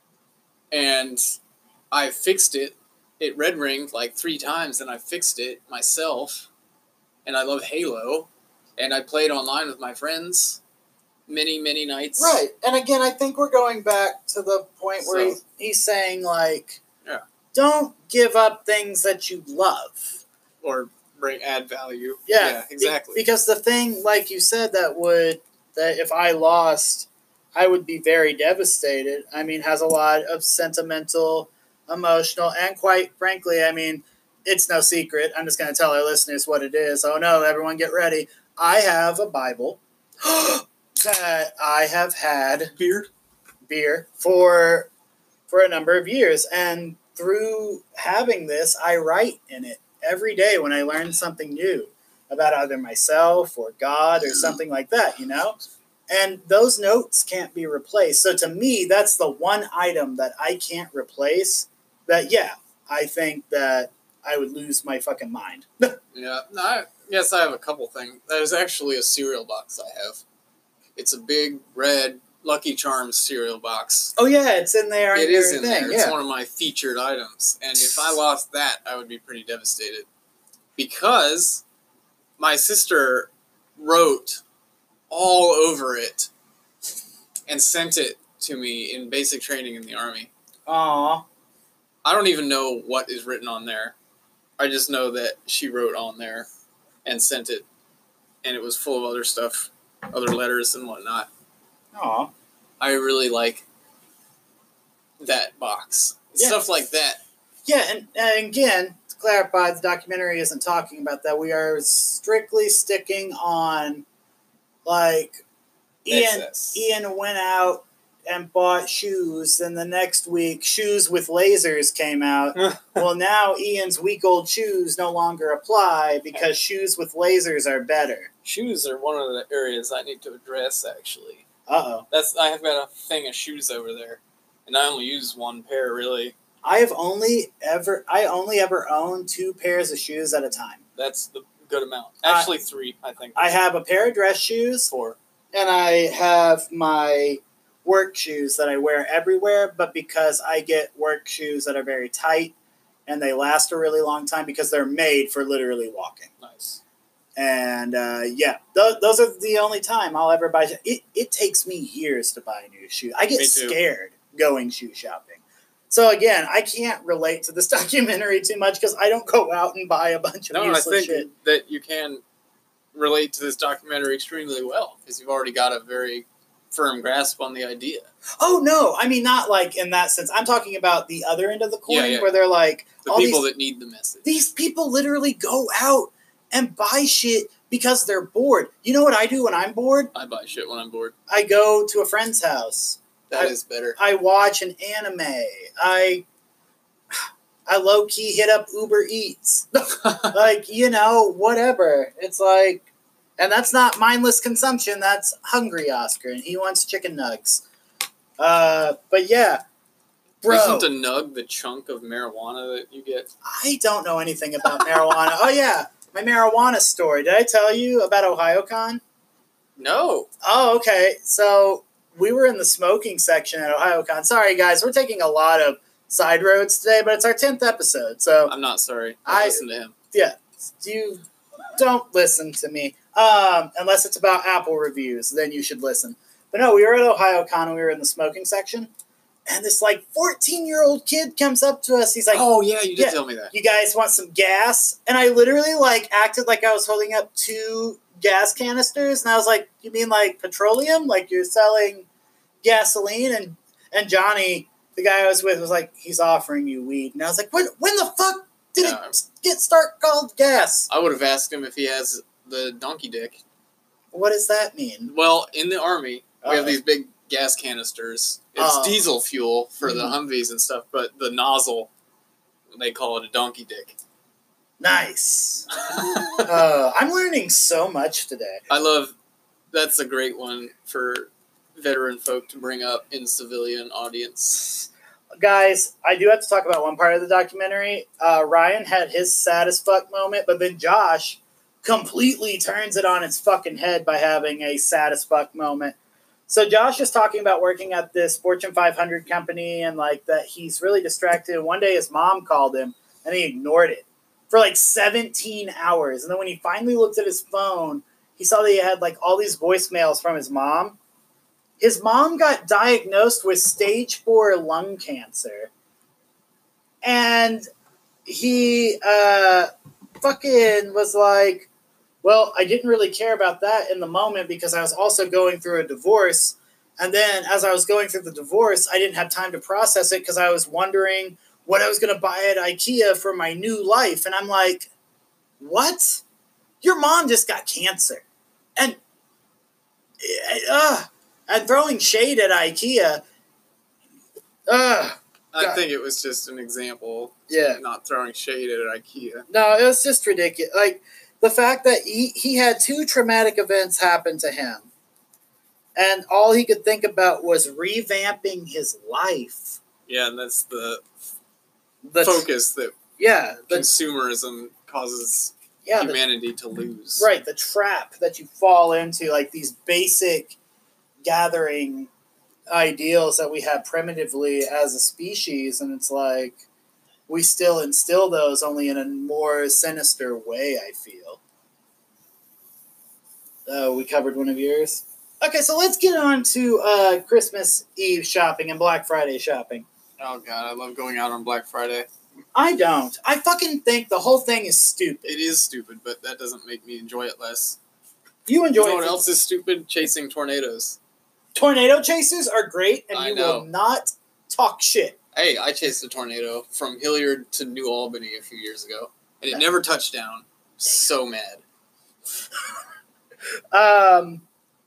And I fixed it. It red ringed like three times, and I fixed it myself. And I love Halo. And I played online with my friends many, many nights.
Right. And again, I think we're going back to the point where
So-
he, he's saying, like,
Yeah.
don't give up things that you love.
Or bring add value.
Yeah,
Yeah, exactly.
Be- because the thing, like you said, that would, that if I lost, I would be very devastated. I mean, has a lot of sentimental, emotional, and quite frankly, I mean, it's no secret. I'm just going to tell our listeners what it is. Oh no, everyone get ready. I have a Bible that I have had
Beer?
beer for for a number of years, and through having this, I write in it every day when I learn something new about either myself or God or something like that, you know? And those notes can't be replaced. So to me, that's the one item that I can't replace that, yeah, I think that I would lose my fucking mind.
Yeah. No, I guess I have a couple things. There's actually a cereal box I have. It's a big red Lucky Charms cereal box.
Oh, yeah, it's in there.
It is in
thing.
there.
Yeah.
It's one of my featured items. And if I lost that, I would be pretty devastated. Because my sister wrote all over it and sent it to me in basic training in the Army.
Aw.
I don't even know what is written on there. I just know that she wrote on there and sent it. And it was full of other stuff, other letters and whatnot.
Aw.
I really like that box.
Yeah.
Stuff like that.
Yeah, and, and again, to clarify, the documentary isn't talking about that. We are strictly sticking on, like, Ian,
Excess.
Ian went out and bought shoes, and the next week, shoes with lasers came out. Well, now Ian's week-old shoes no longer apply because shoes with lasers are better.
Shoes are one of the areas I need to address, actually.
Uh-oh.
That's I have got a thing of shoes over there, and I only use one pair, really.
I have only ever, I only ever own two pairs of shoes at a time.
That's the good amount. Actually, three, I think.
I have a pair of dress shoes,
Four.
and I have my work shoes that I wear everywhere, but because I get work shoes that are very tight and they last a really long time because they're made for literally walking.
Nice.
And uh, yeah, th- those are the only time I'll ever buy. It, it takes me years to buy new shoes. I get
Me too.
scared going shoe shopping. So again, I can't relate to this documentary too much because I don't go out and buy a bunch of
No, I
useless
think
shit.
that you can relate to this documentary extremely well because you've already got a very firm grasp on the idea.
Oh no, I mean not like in that sense. I'm talking about the other end of the coin
Yeah, yeah.
where they're like
The
all
people
these,
that need the message.
these people literally go out and buy shit because they're bored. You know what I do when I'm bored?
I buy shit when I'm bored.
I go to a friend's house.
That
I-
is better.
I watch an anime. I I low key hit up Uber Eats. Like, you know, whatever. It's like, and that's not mindless consumption. That's hungry Oscar, and he wants chicken nugs. Uh, but yeah, bro,
Isn't a nug the chunk of marijuana that you get?
I don't know anything about marijuana. Oh yeah, my marijuana story. Did I tell you about OhioCon?
No.
Oh, okay. So we were in the smoking section at OhioCon. Sorry, guys, we're taking a lot of side roads today, but it's our tenth episode. So
I'm not sorry. I
I-
listen to him.
yeah, you don't listen to me um, unless it's about Apple reviews. Then you should listen. But no, we were at OhioCon and we were in the smoking section, And this like fourteen year old kid comes up to us. He's like,
oh yeah, you did
yeah,
tell me that.
You guys want some gas? And I literally like acted like I was holding up two gas canisters, and I was like, you mean like petroleum? Like you're selling gasoline? And and Johnny, the guy I was with, was like, he's offering you weed. And I was like, when when the fuck did yeah. it get start called gas?
I would have asked him if he has the donkey dick.
What does that mean?
Well, in the Army,
Uh-oh.
we have these big gas canisters. It's
oh.
diesel fuel for
mm-hmm.
the Humvees and stuff, but the nozzle, they call it a donkey dick.
Nice. uh, I'm learning so much today.
I love, that's a great one for veteran folk to bring up in civilian audience.
Guys, I do have to talk about one part of the documentary. Uh, Ryan had his sad as fuck moment, but then Josh completely turns it on its fucking head by having a sad as fuck moment. So Josh is talking about working at this Fortune five hundred company and like that he's really distracted. And one day his mom called him and he ignored it for like seventeen hours. And then when he finally looked at his phone, he saw that he had like all these voicemails from his mom. His mom got diagnosed with stage four lung cancer. And he uh, fucking was like, well, I didn't really care about that in the moment because I was also going through a divorce. And then as I was going through the divorce, I didn't have time to process it because I was wondering what I was going to buy at IKEA for my new life. And I'm like, what? Your mom just got cancer. And, uh, and throwing shade at IKEA. Uh,
I
God.
think it was just an example.
Yeah.
Not throwing shade at IKEA.
No, it was just ridiculous. Like, the fact that he, he had two traumatic events happen to him, and all he could think about was revamping his life.
Yeah, and that's the,
the
focus that
yeah, the,
consumerism causes
yeah,
humanity
the,
to lose.
Right, the trap that you fall into, like these basic gathering ideals that we have primitively as a species, and it's like, we still instill those, only in a more sinister way, I feel. Oh, we covered one of yours? Okay, so let's get on to uh, Christmas Eve shopping and Black Friday shopping.
Oh, God, I love going out on Black Friday.
I don't. I fucking think the whole thing is stupid.
It is stupid, but that doesn't make me enjoy it less.
You enjoy
you know
it.
what else is stupid? Chasing tornadoes.
Tornado chases are great, and
I
you
know.
will not talk shit.
Hey, I chased a tornado from Hilliard to New Albany a few years ago, and it never touched down. So mad.
um,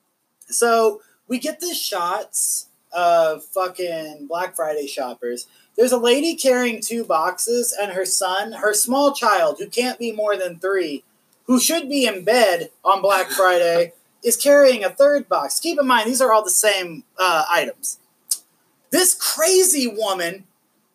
so we get the shots of fucking Black Friday shoppers. There's a lady carrying two boxes, and her son, her small child, who can't be more than three, who should be in bed on Black Friday, is carrying a third box. Keep in mind, these are all the same uh, items. This crazy woman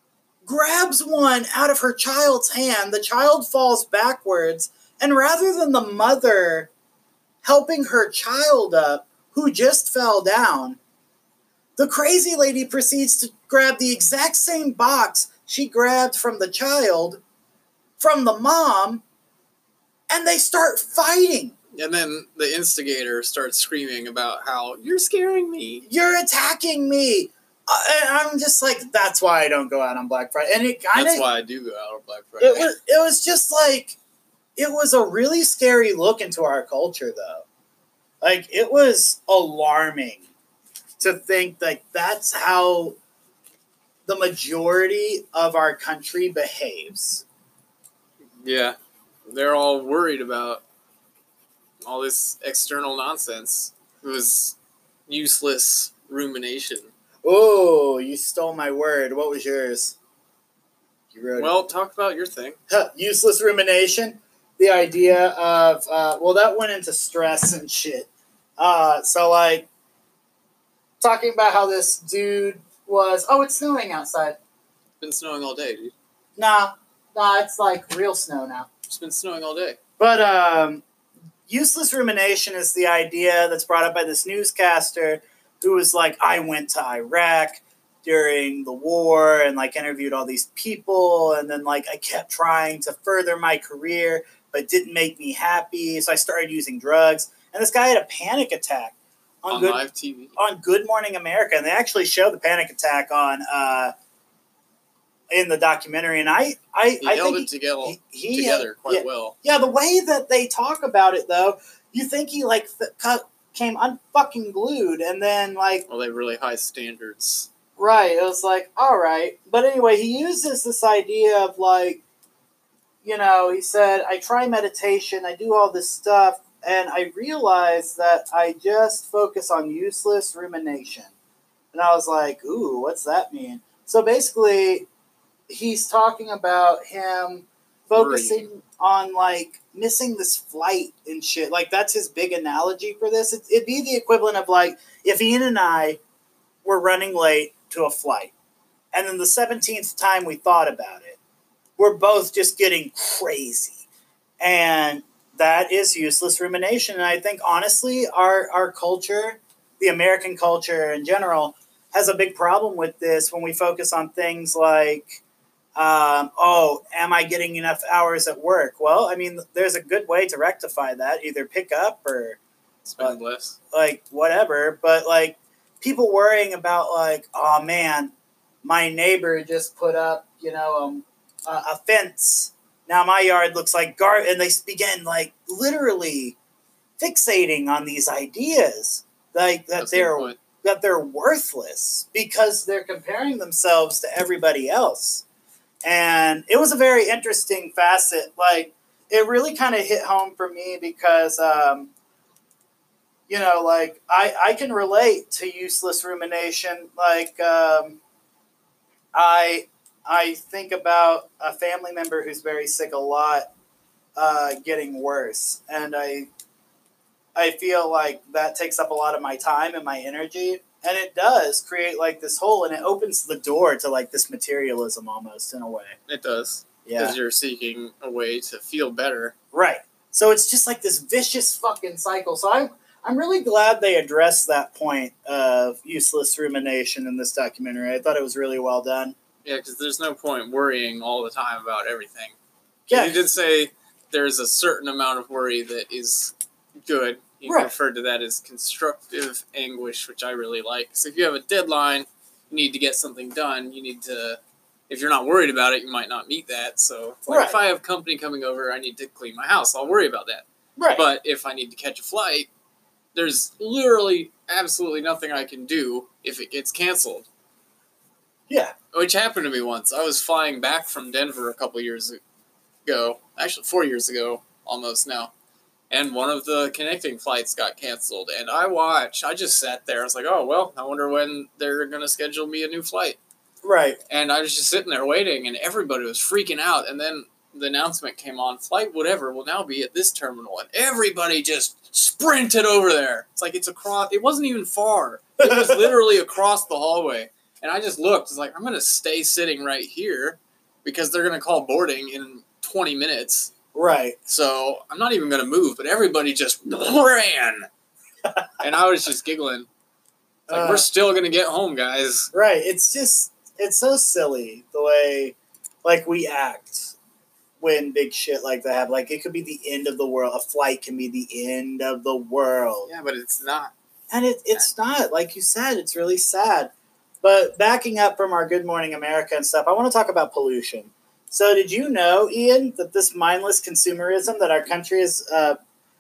grabs one out of her child's hand. The child falls backwards. And rather than the mother helping her child up, who just fell down, the crazy lady proceeds to grab the exact same box she grabbed from the child, from the mom, and they start fighting.
And then the instigator starts screaming about how, you're scaring me.
You're attacking me. Uh, and I'm just like, that's why I don't go out on Black Friday. And it kind of...
That's why I do go out on Black Friday.
It was, it was just like... It was a really scary look into our culture, though. Like, it was alarming to think that that's how the majority of our country behaves.
Yeah. They're all worried about all this external nonsense. It was useless rumination.
Oh, you stole my word. What was yours? You wrote
well, it. Talk about your thing.
Huh, useless rumination. The idea of, uh, well, that went into stress and shit. Uh, so, like, talking about how this dude was, oh, it's snowing outside.
It's been snowing all day, dude.
Nah, nah, it's like real snow now.
It's been snowing all day.
But, um, useless rumination is the idea that's brought up by this newscaster who was like, I went to Iraq during the war and, like, interviewed all these people. And then, like, I kept trying to further my career, but it didn't make me happy. So I started using drugs. And this guy had a panic attack. on,
on
Good,
live T V.
On Good Morning America, and they actually show the panic attack on uh, in the documentary. And I, I,
he
I
held
think
it together,
he, he,
together quite
yeah,
well.
Yeah, the way that they talk about it, though, you think he like th- cut, came unfucking glued, and then like,
well, they have really high standards.
Right, it was like, all right, but anyway, he uses this idea of like, you know, he said, I try meditation, I do all this stuff, and I realize that I just focus on useless rumination. And I was like, ooh, what's that mean? So basically, he's talking about him focusing
Worrying.
on, like, missing this flight and shit. Like, that's his big analogy for this. It, it'd be the equivalent of, like, if Ian and I were running late to a flight, and then the seventeenth time we thought about it, we're both just getting crazy. And that is useless rumination. And I think, honestly, our, our culture, the American culture in general, has a big problem with this when we focus on things like, um, oh, am I getting enough hours at work? Well, I mean, there's a good way to rectify that. Either pick up or
spend
uh,
less.
Like, whatever. But, like, people worrying about, like, oh, man, my neighbor just put up, you know, um, a, a fence. Now my yard looks like gar, and they begin like literally fixating on these ideas, like that
That's
they're
the
that they're worthless because they're comparing themselves to everybody else. And it was a very interesting facet. Like, it really kind of hit home for me because, um, you know, like I I can relate to useless rumination. Like, um, I. I think about a family member who's very sick a lot uh, getting worse. And I I feel like that takes up a lot of my time and my energy. And it does create like this hole, and it opens the door to like this materialism almost in a way.
It does.
Yeah.
Because you're seeking a way to feel better.
Right. So it's just like this vicious fucking cycle. So I'm, I'm really glad they addressed that point of useless rumination in this documentary. I thought it was really well done.
Yeah, because there's no point worrying all the time about everything.
Yeah.
You did say there's a certain amount of worry that is good. You
Right.
referred to that as constructive anguish, which I really like. So if you have a deadline, you need to get something done, you need to, if you're not worried about it, you might not meet that. So like
Right.
if I have company coming over, I need to clean my house, I'll worry about that.
Right.
But if I need to catch a flight, there's literally absolutely nothing I can do if it gets canceled.
Yeah.
Which happened to me once. I was flying back from Denver a couple years ago. Actually, four years ago, almost now. And one of the connecting flights got canceled. And I watched. I just sat there. I was like, oh, well, I wonder when they're going to schedule me a new flight.
Right.
And I was just sitting there waiting, and everybody was freaking out. And then the announcement came on, flight whatever will now be at this terminal. And everybody just sprinted over there. It's like it's across. It wasn't even far. It was literally across the hallway. And I just looked. It's like, I'm going to stay sitting right here because they're going to call boarding in twenty minutes.
Right.
So I'm not even going to move. But everybody just ran. And I was just giggling. It's like,
Uh,
we're still going to get home, guys.
Right. It's just, it's so silly the way, like, we act when big shit like that happens. Like, it could be the end of the world. A flight can be the end of the world.
Yeah, but it's not.
And it, it's not. Like you said, it's really sad. But backing up from our Good Morning America and stuff, I want to talk about pollution. So did you know, Ian, that this mindless consumerism that our country is uh,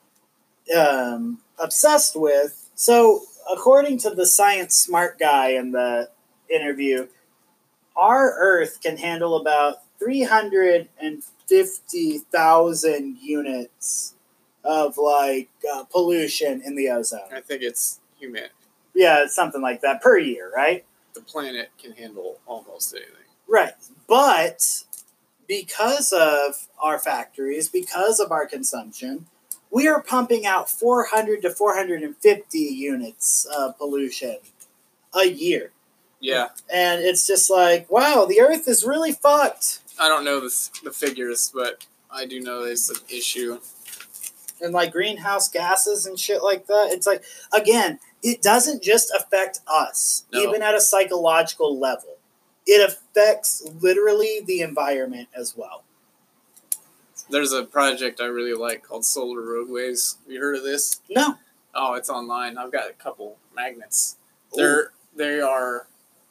um, obsessed with, so according to the science smart guy in the interview, our Earth can handle about three hundred fifty thousand units of, like, uh, pollution in the ozone.
I think it's human.
Yeah, it's something like that per year, right?
The planet can handle almost anything.
Right. But because of our factories, because of our consumption, we are pumping out four hundred to four hundred fifty units of pollution a year.
Yeah.
And it's just like, wow, the Earth is really fucked.
I don't know the, the figures, but I do know there's an issue.
And like greenhouse gases and shit like that. It's like, again, it doesn't just affect us,
No.
even at a psychological level. It affects literally the environment as well.
There's a project I really like called Solar Roadways. Have you heard of this?
No.
Oh, it's online. I've got a couple magnets. They're they are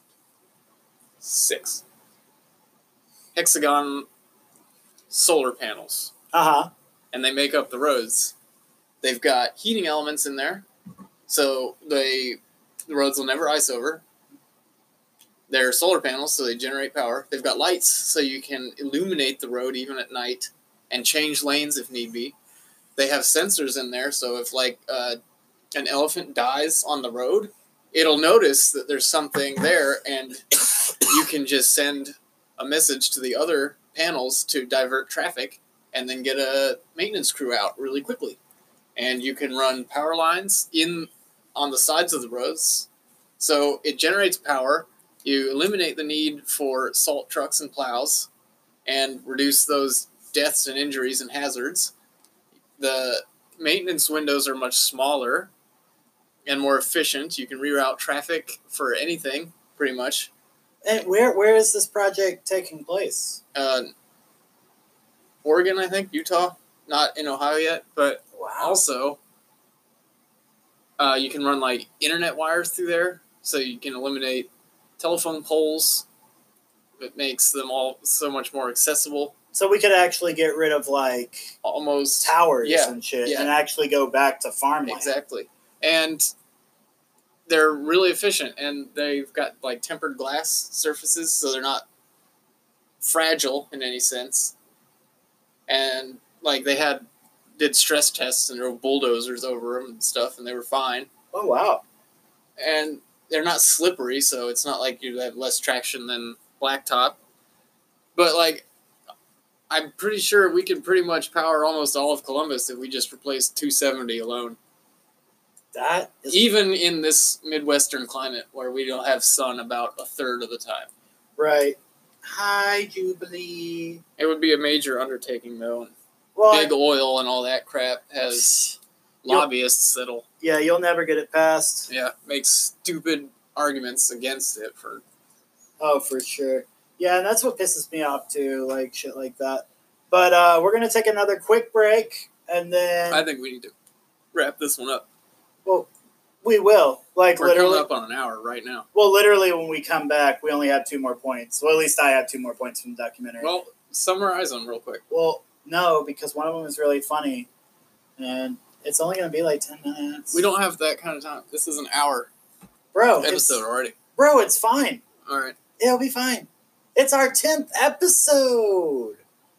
six hexagon solar panels,
Uh-huh.
and they make up the roads. They've got heating elements in there, so they the roads will never ice over. They're solar panels, so they generate power. They've got lights, so you can illuminate the road even at night and change lanes if need be. They have sensors in there, so if like uh, an elephant dies on the road, it'll notice that there's something there, and you can just send a message to the other panels to divert traffic and then get a maintenance crew out really quickly. And you can run power lines in on the sides of the roads, so it generates power. You eliminate the need for salt trucks and plows and reduce those deaths and injuries and hazards. The maintenance windows are much smaller and more efficient. You can reroute traffic for anything, pretty much.
And where where is this project taking place?
Uh, Oregon, I think, Utah, not in Ohio yet, but
Wow.
also uh, you can run like internet wires through there, so you can eliminate telephone poles. It makes them all so much more accessible.
So we could actually get rid of like
Almost
towers
yeah,
and shit
yeah.
and actually go back to farmland.
Exactly. And they're really efficient, and they've got like tempered glass surfaces, so they're not fragile in any sense. And like they had did stress tests and drove bulldozers over them and stuff, and they were fine.
Oh wow.
And they're not slippery, so it's not like you have less traction than blacktop. But like, I'm pretty sure we could pretty much power almost all of Columbus if we just replaced two seventy alone.
That is
Even in this Midwestern climate where we don't have sun about a third of the time.
right. Hi, Jubilee.
It would be a major undertaking, though. And
Well,
Big Oil and all that crap has lobbyists that'll
yeah, you'll never get it passed.
yeah make stupid arguments against it for.
Oh, for sure. Yeah, and that's what pisses me off too, like shit like that. But uh, we're gonna take another quick break, and then
I think we need to wrap this one up.
well, we will. Like
We're
literally,
coming up on an hour right now.
well, literally, when we come back, we only have two more points. Well, at least I have two more points from the documentary.
Well, summarize them real quick.
Well, no, because one of them is really funny, and it's only gonna be like ten minutes.
We don't have that kind of time. This is an hour
bro
episode
it's,
already.
Bro, it's fine.
All right.
It'll be fine. It's our tenth episode.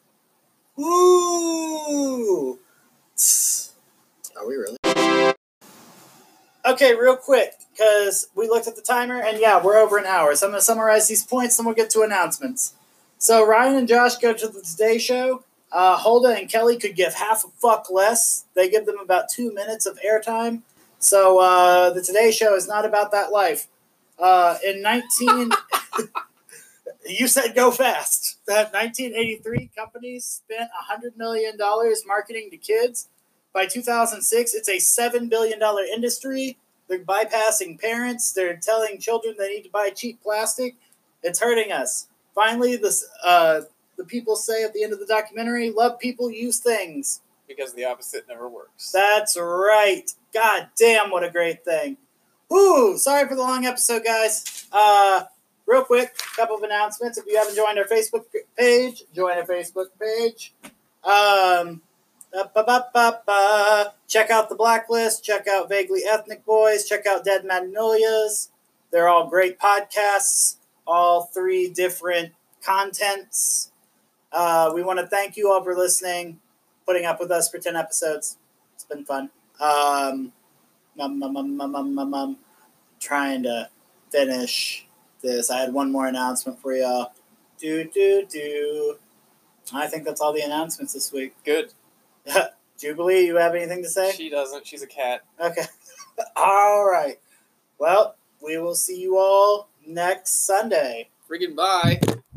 Woo! Are we really? Okay, real quick, because we looked at the timer, and yeah, we're over an hour. So I'm going to summarize these points, then we'll get to announcements. So Ryan and Josh go to the Today Show. Uh, Holda and Kelly could give half a fuck less. They give them about two minutes of airtime. So uh, the Today Show is not about that life. Uh, in nineteen... You said go fast. That nineteen eighty-three companies spent one hundred million dollars marketing to kids. By two thousand six, it's a seven billion dollars industry. They're bypassing parents. They're telling children they need to buy cheap plastic. It's hurting us. Finally, this, uh, the people say at the end of the documentary, love people, use things.
Because the opposite never works.
That's right. God damn, what a great thing. Woo! Sorry for the long episode, guys. Uh... Real quick, a couple of announcements. If you haven't joined our Facebook page, join our Facebook page. Um, ba-ba-ba-ba. Check out The Blacklist. Check out Vaguely Ethnic Boys. Check out Dead Magnolias. They're all great podcasts. All three different contents. Uh, we want to thank you all for listening, putting up with us for ten episodes. It's been fun. Um, mum, mum, mum, mum, mum, mum, mum. Trying to finish this. I had one more announcement for y'all. Do, do, do. I think that's all the announcements this week.
Good.
Jubilee, you have anything to say?
She doesn't. She's a cat.
Okay. All right. Well, we will see you all next Sunday.
Friggin' bye.